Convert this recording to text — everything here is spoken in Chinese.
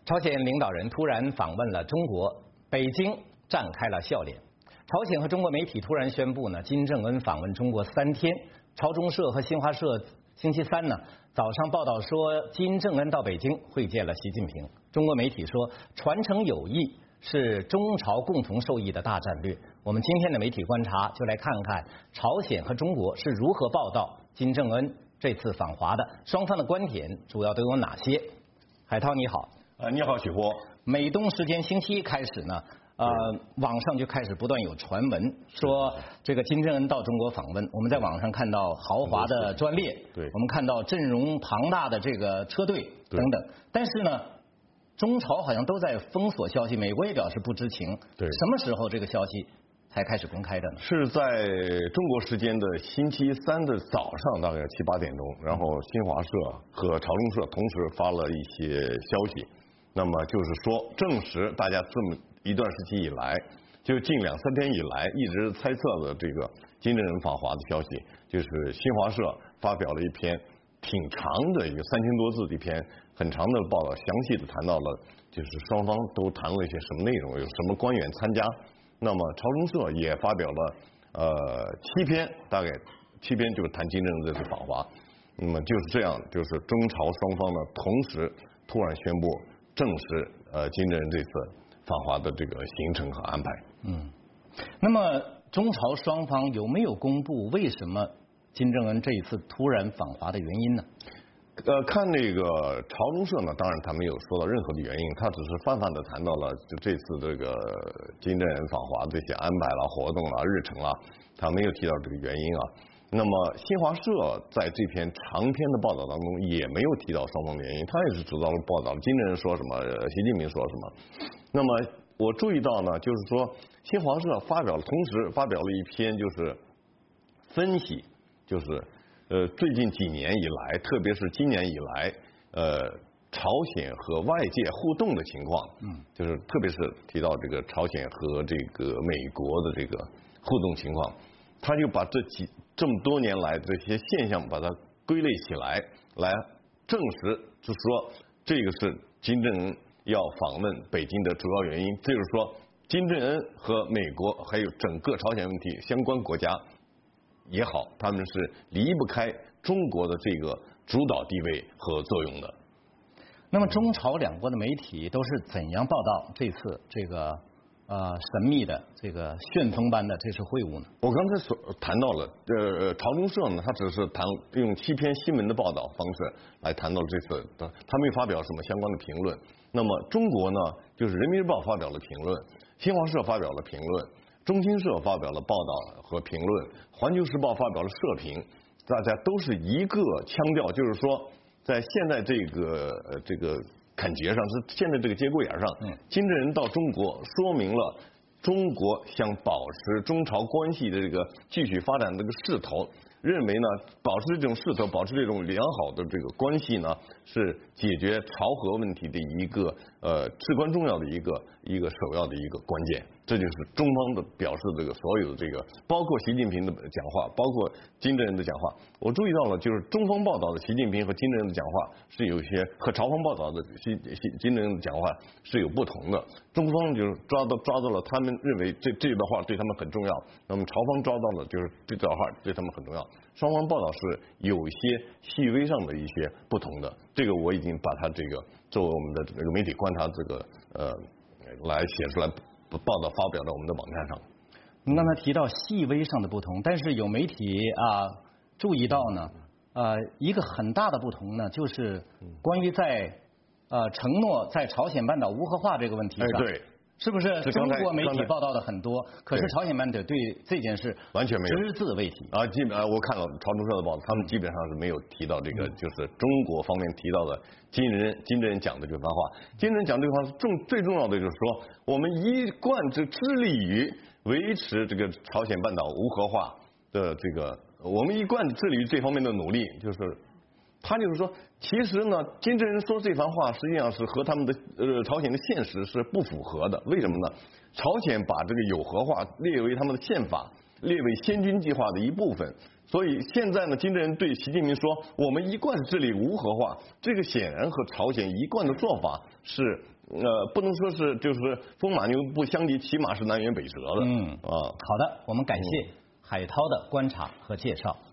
朝鲜领导人突然访问了中国，北京绽开了笑脸。朝鲜和中国媒体突然宣布呢，金正恩访问中国3天。朝中社和新华社星期三呢早上报道说，金正恩到北京会见了习近平。中国媒体说，传承友谊是中朝共同受益的大战略。我们今天的媒体观察就来看看朝鲜和中国是如何报道金正恩这次访华的，双方的观点主要都有哪些？海涛你好。 你好，许波。 美东时间星期一开始呢，网上就开始不断有传闻说这个金正恩到中国访问。我们在网上看到豪华的专列， 对， 我们看到阵容庞大的这个车队等等。但是呢，中朝好像都在封锁消息，美国也表示不知情。 对， 什么时候这个消息才开始公开的呢？ 是在中国时间的星期三的早上，大概7、8点钟，然后新华社和朝中社同时发了一些消息。那么就是说，证实大家这么一段时期以来，就近2、3天以来一直猜测的这个金正恩访华的消息，就是新华社发表了一篇挺长的一个3000多字的一篇很长的报道，详细的谈到了就是双方都谈了一些什么内容，有什么官员参加。那么朝中社也发表了7篇，大概7篇就是谈金正恩这次访华。那么就是这样，就是中朝双方呢同时突然宣布证实金正恩这次访华的这个行程和安排。 那么中朝双方有没有公布为什么金正恩这一次突然访华的原因呢？ 看那个朝中社呢，当然他没有说到任何的原因，他只是泛泛的谈到了就这次这个金正恩访华这些安排啦、活动啦、日程啦，他没有提到这个原因啊。那么新华社在这篇长篇的报道当中也没有提到双方的原因，他也是主张报道金正恩说什么，习近平说什么。那么我注意到呢，就是说新华社同时发表了一篇就是分析，就是最近几年以来，特别是今年以来，朝鲜和外界互动的情况，就是特别是提到这个朝鲜和这个美国的这个互动情况，他就把这么多年来这些现象把它归类起来，来证实，就是说这个是金正恩要访问北京的主要原因。这就是说，金正恩和美国还有整个朝鲜问题相关国家也好，他们是离不开中国的这个主导地位和作用的。 那么中朝两国的媒体都是怎样报道这次这个神秘的这个旋风般的这次会晤呢？ 我刚才谈到了，朝中社呢，他只是用7篇新闻的报道方式来谈到这次的，他没有发表什么相关的评论。那么中国呢，就是人民日报发表了评论，新华社发表了评论，中新社发表了报道和评论，环球时报发表了社评，大家都是一个腔调，就是说，在现在这个感觉上，是现在这个节骨眼上，金正恩到中国，说明了中国想保持中朝关系的这个继续发展的这个势头，认为呢，保持这种势头，保持这种良好的这个关系呢，是解决朝核问题的一个至关重要的一个首要的一个关键。这就是中方的表示，这个所有的这个，包括习近平的讲话，包括金正恩的讲话，我注意到了，就是中方报道的习近平和金正恩的讲话是有些和朝方报道的金正恩的讲话是有不同的。中方就是抓到了他们认为这段话对他们很重要，那么朝方抓到了就是这段话对他们很重要。双方报道是有一些细微上的一些不同的，这个我已经把它这个作为我们的这个媒体观察这个来写出来。报道发表在我们的网站上。 您刚才提到细微上的不同，但是有媒体注意到呢，一个很大的不同呢，就是关于在承诺在朝鲜半岛无核化这个问题上， 对， 是不是中国媒体报道的很多，可是朝鲜半岛对这件事完全没有只字未提基本我看了朝中社的报道，他们基本上是没有提到这个，就是中国方面提到的金正恩讲的这番话。金正恩讲这番话最重要的就是说，我们一贯致力于维持这个朝鲜半岛无核化的这个，我们一贯致力于这方面的努力，就是他就是说，其实呢，金正恩说这番话实际上是和他们的朝鲜的现实是不符合的。为什么呢？朝鲜把这个有核化列为他们的宪法，列为先军计划的一部分。所以现在呢，金正恩对习近平说，我们一贯致力无核化，这个显然和朝鲜一贯的做法是不能说是就是风马牛不相及，起码是南辕北辙的。 好的，我们感谢海涛的观察和介绍。